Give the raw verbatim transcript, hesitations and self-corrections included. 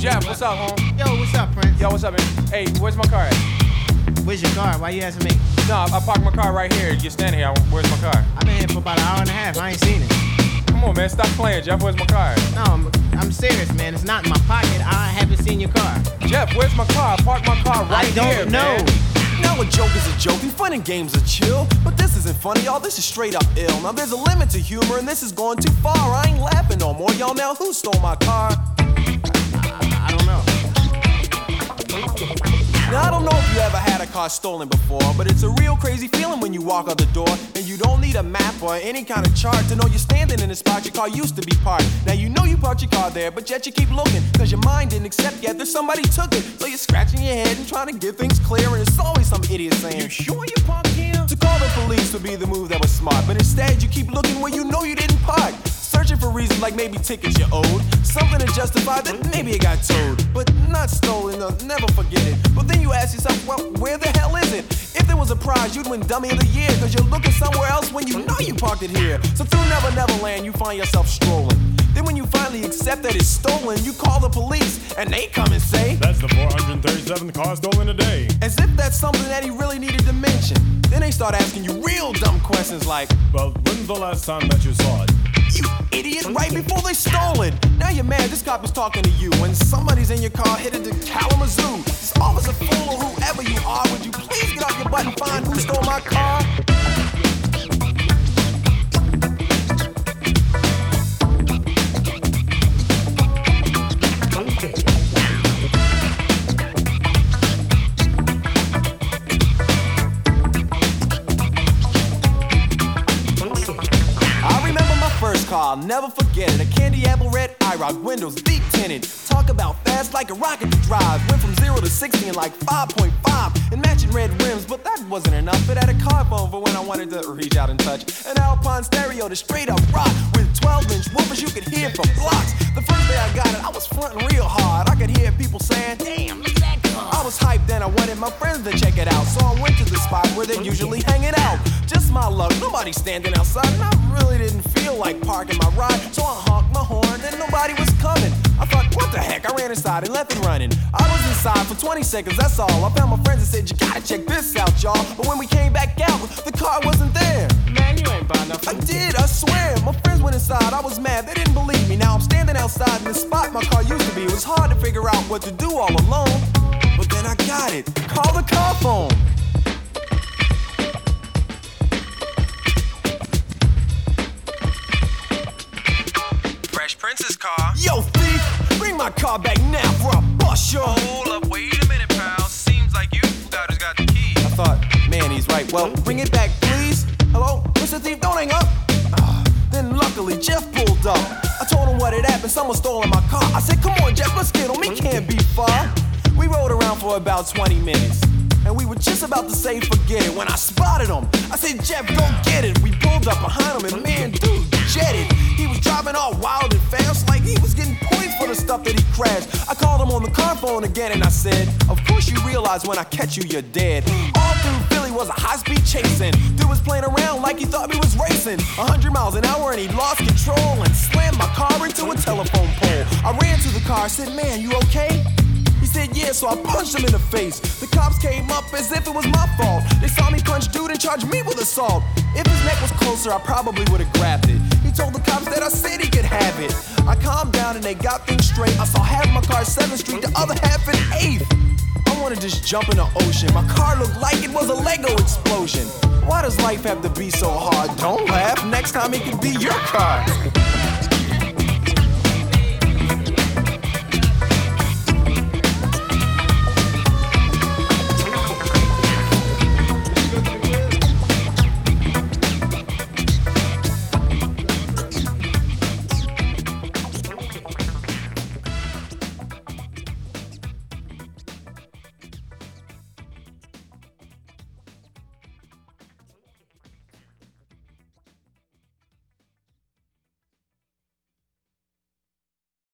Jeff, what's up, home? Yo, what's up, Prince? Yo, what's up, man? Hey, where's my car at? Where's your car? Why you asking me? No, I parked my car right here. You're standing here. Where's my car? I've been here for about an hour and a half. I ain't seen it. Come on, man. Stop playing, Jeff. Where's my car? No, I'm, I'm serious, man. It's not in my pocket. I haven't seen your car. Jeff, where's my car? I parked my car right I don't here, know. man. Now a joke is a joke, and fun and games are chill. But this isn't funny, y'all, this is straight up ill. Now there's a limit to humor, and this is going too far. I ain't laughing no more, y'all. Now who stole my car? I, I don't know. Now I don't know if you ever had a car stolen before, but it's a real crazy feeling when you walk out the door and you don't need a map or any kind of chart to know you're standing in a spot your car used to be parked. Now you know you parked your car there, but yet you keep looking, cause your mind didn't accept yet that somebody took it. So you're scratching your head and trying to get things clear, and it's always some idiot saying, "You sure you parked here?" To call the police would be the move that was smart, but instead you keep looking where you know you didn't park, searching for reasons like maybe tickets you owed, something to justify that maybe it got towed, but not stolen, no, never forget it. But then you ask yourself, well, where the hell is it? If there was a prize, you'd win Dummy of the Year, cause you're looking somewhere else when you know you parked it here. So through Never Never Land, you find yourself strolling. Then when you finally accept that it's stolen, you call the police, and they come and say, "That's the four hundred thirty-seventh car stolen today." As if that's something that he really needed to mention. Then they start asking you real dumb questions like, "Well, when's the last time that you saw it?" "You idiot, right before they stole it." Now you're mad, this cop is talking to you, and somebody's in your car headed to Kalamazoo. This officer fool or whoever you are, would you please get off your butt and find who stole my car? I'll never forget it. A candy apple red IROC, windows deep tinted. Talk about fast like a rocket to drive. Went from zero to sixty in like five point five. And matching red rims, but that wasn't enough. It had a car phone for when I wanted to reach out and touch. An Alpine stereo to straight up rock. With twelve inch woofers you could hear for blocks. The first day I got it, I was fronting real hard. I could hear people saying, "Damn, look at that car." I was hyped then, I wanted my friends to check it out. So I went to the spot where they're usually hanging out. Just my luck, nobody standing outside, and I really didn't feel like parking my ride. So I honked my horn and nobody was coming. I thought, what the heck? I ran inside and left it running. I was inside for twenty seconds, that's all. I found my friends and said, "You gotta check this out, y'all." But when we came back out, the car wasn't there. Man, you ain't buying nothing. I did, I swear. My friends went inside, I was mad, they didn't believe me. Now I'm standing outside in the spot my car used to be. It was hard to figure out what to do all alone. But then I got it. Call the car phone. Fresh Prince's car. Yo, thief, bring my car back now for a bust your. Hold up, wait a minute, pal. Seems like you guys got the key. I thought, man, he's right. Well, bring it back, please. Hello, Mister Thief, don't hang up. Uh, then luckily, Jeff pulled up. I told him what had happened, someone stole my car. I said, "Come on, Jeff, let's get him. He can't be far." We rode around for about twenty minutes, and we were just about to say forget it when I spotted him. I said, "Jeff, go get it." We pulled up behind him, and man, dude, jetted. He was driving all wild and fast, like he was getting points for the stuff that he crashed. I called him on the car phone again, and I said, "Of course you realize when I catch you, you're dead." All through Philly was a high-speed chasing. Dude was playing around like he thought he was racing. A hundred miles an hour, and he lost control and slammed my car into a telephone pole. I ran to the car, said, "Man, you okay?" He said, "Yeah," so I punched him in the face. The cops came up as if it was my fault. They saw me punch dude and charged me with assault. If his neck was closer, I probably would've grabbed it. He told the cops that I said he could have it. I calmed down and they got things straight. I saw half my car at seventh street, the other half at eighth. I wanna just jump in the ocean. My car looked like it was a Lego explosion. Why does life have to be so hard? Don't laugh, next time it could be your car.